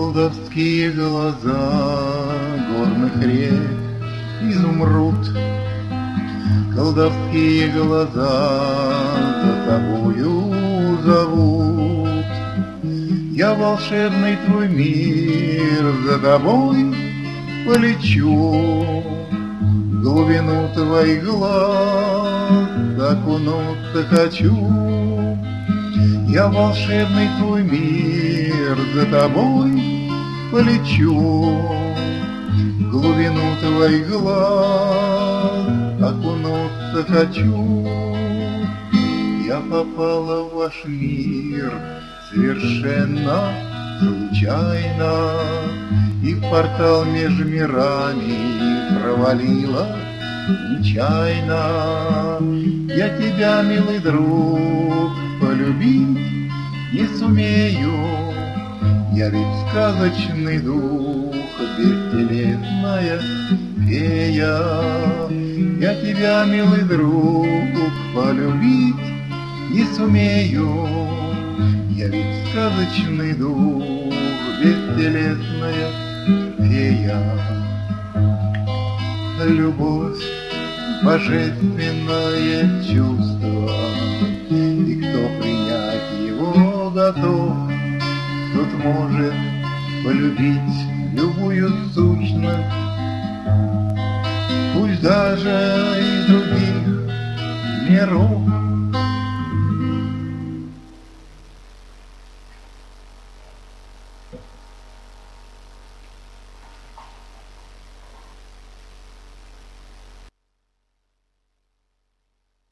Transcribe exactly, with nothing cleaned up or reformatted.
Колдовские глаза горных рек изумруд, колдовские глаза за тобою зовут. Я волшебный твой мир за тобой полечу, в глубину твоих глаз окунуться хочу. Я волшебный твой мир за тобой полечу, в глубину твоих глаз окунуться хочу. Я попала в ваш мир совершенно случайно, и в портал между мирами провалила нечаянно. Я тебя, милый друг, полюбить не сумею, я ведь сказочный дух, бестелесная фея. Я тебя, милый друг, полюбить не сумею, я ведь сказочный дух, бестелесная фея. Любовь — божественное чувство, и кто принять его готов, тот может полюбить любую сущность, пусть даже из других миров.